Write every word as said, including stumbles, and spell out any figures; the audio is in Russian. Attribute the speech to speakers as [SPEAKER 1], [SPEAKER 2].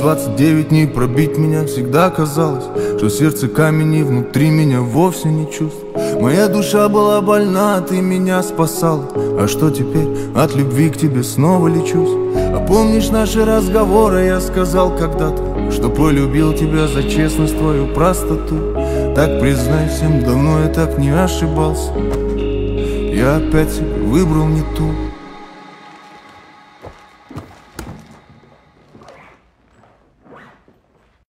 [SPEAKER 1] двадцать девять дней пробить меня всегда казалось, что сердце камень и внутри меня вовсе не чувств. Моя душа была больна, ты меня спасала. А что теперь? От любви к тебе снова лечусь. А помнишь наши разговоры? Я сказал когда-то, что полюбил тебя за честность, твою простоту. Так признай всем, давно я так не ошибался. Я опять себе выбрал не ту.